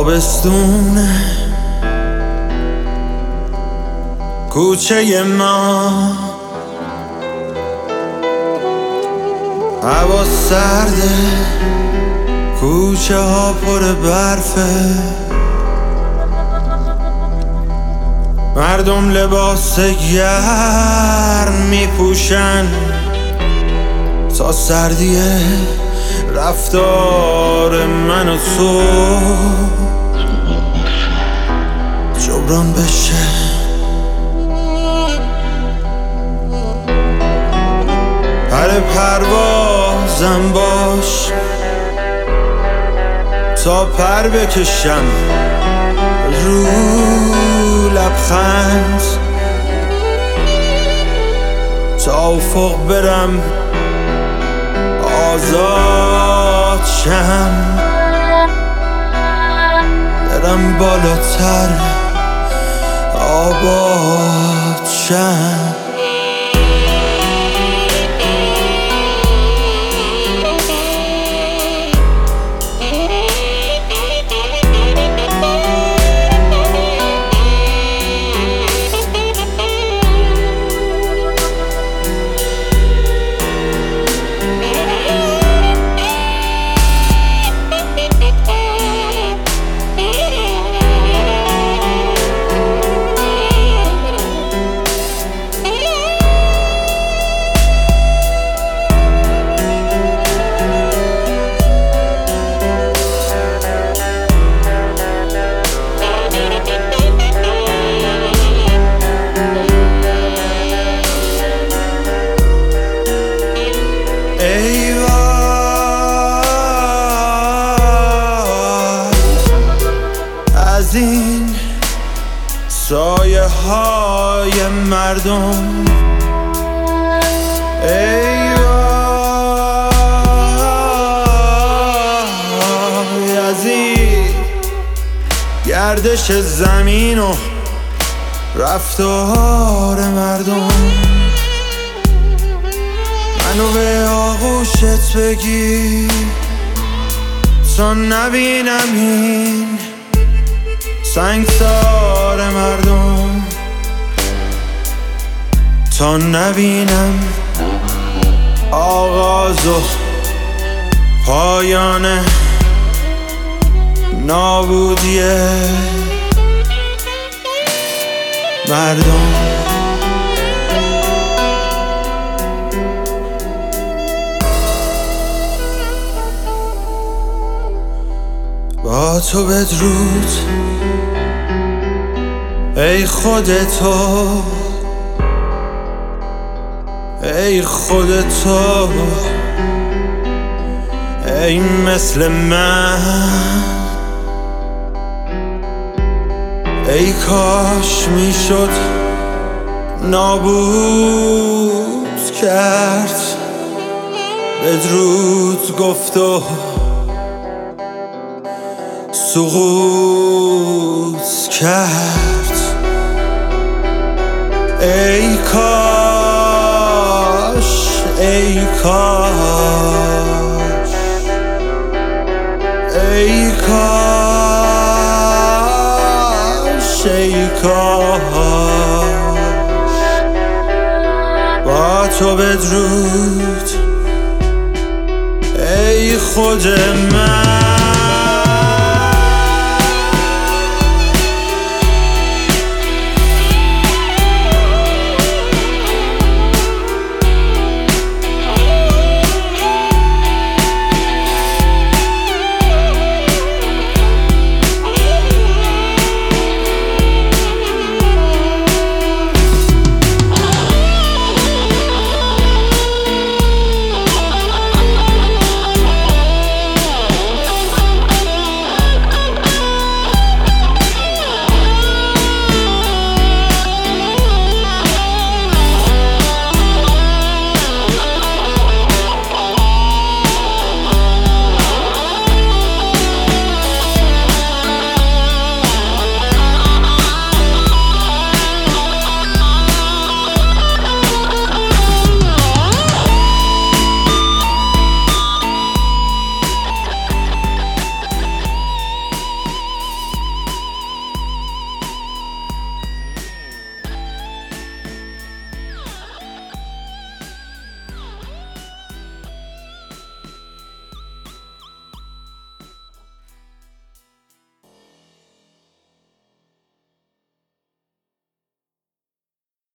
تابستونه کوچه ما، هوا سرده، کوچه ها پر برفه، مردم لباس گرم میپوشن تا سردی رفتار من و تو جبران بشه. پر پروازم باش تا پر بکشم رو لبخند، تا افق برم آزاد شم، برم بالاتر آباد شم. از این سایه های مردم ای وای، از این گردش زمین و رفتار مردم، منو به آغوشت بگیر تا نبینم این سنگسار مردم، تا نبینم آغاز و پایان نابودی مردم. با تو بدرود ای خودتو، ای خودتو، ای مثل من، ای کاش میشد نابود کرد، بدرود گفت و سقوط کرد. ای کاش، ای کاش، ای کاش، ای کاش با تو بدرود ای خود من.